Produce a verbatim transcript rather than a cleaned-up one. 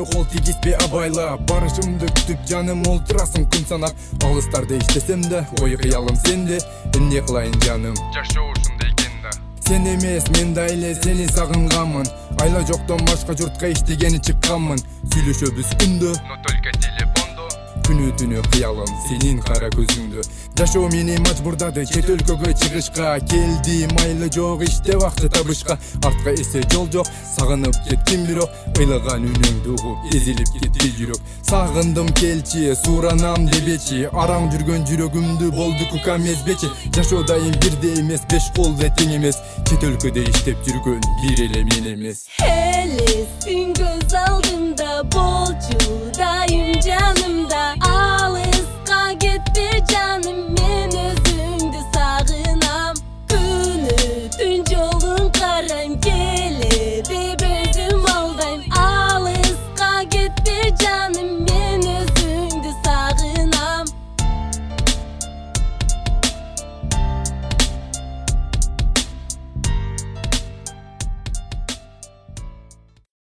кол тийгизбей абайла. Барышымды күтүп жаным олтурасың күн санап. Алыстарда иштесем да ой кыялым сенде. Эмне кылайын жаным, жашоо ушундай экен да. Сен эмес мен да эле сени сагынганмын. Айла жоктон башка журтка иштегени чыкканмын. Сүйлөшөбүз күндө, Но только телефондо. күнү түнү кыялым сенин кара көзүңдү. Жашоо мени мажбурдады чет өлкөгө чыгышка. Келдим айла жок иштеп акча табышка. Артка эсе жол жок, сагынып кеттим бирок. Ыйлаган үнүңдү угуп эзилип кетти жүрөк. Сагындым келчи, суранам дебечи. Араң жүргөн жүрөгүмдү болду кукам эзбечи. Жашоо дайым бирдей эмес, беш колдо тең эмес. Чет өлкөдө иштеп жүргөн бир эле мен эмес. Элесиң көз алдымда болчу дайым жанымда.